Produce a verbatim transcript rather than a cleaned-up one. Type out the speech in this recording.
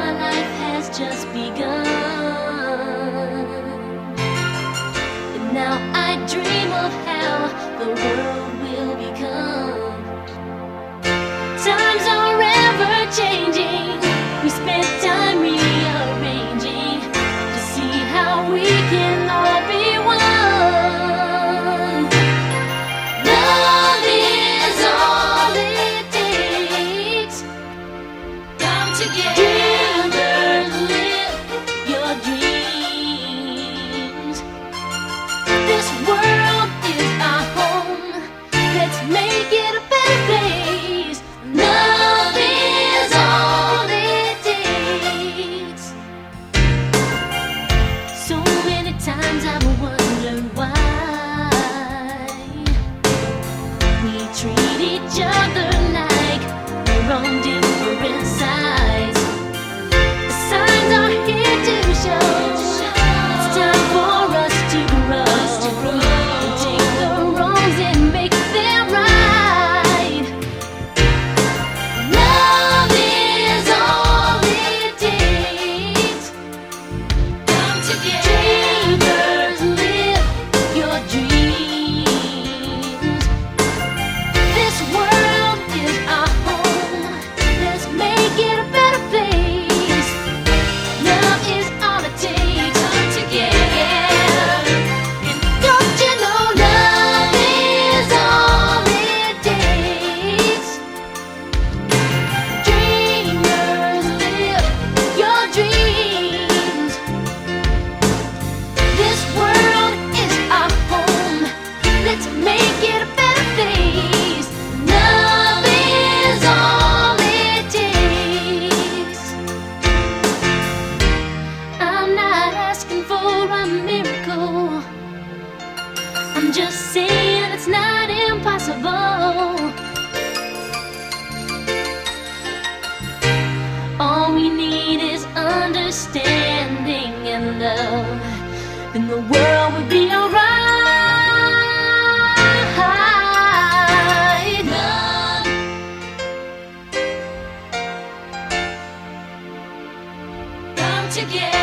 my life has just begun, and now I dream of how the world will become. Times are ever changing. We spent time rearranging to see how we can all be one. Love is all it takes. Come together, live your dreams. This world is our home. Let's make it a better place. Love is all it takes. So many times I've wondered why we treat each other like we're on different sides. The signs are here to show it's time for us to grow, and take the wrongs and make them right. Love is all it takes. Come together, dreamers, live your dreams. This world is our home. Let's make it a better place. Love is all it takes. Come together. And don't you know love is all it takes? Dreamers, live your dreams. This world is our home. Let's make it a better place. Love is all it takes. I'm not asking for a miracle. I'm just saying it's not impossible. All we need is understanding and love, then the world would be alright. Love. Come together.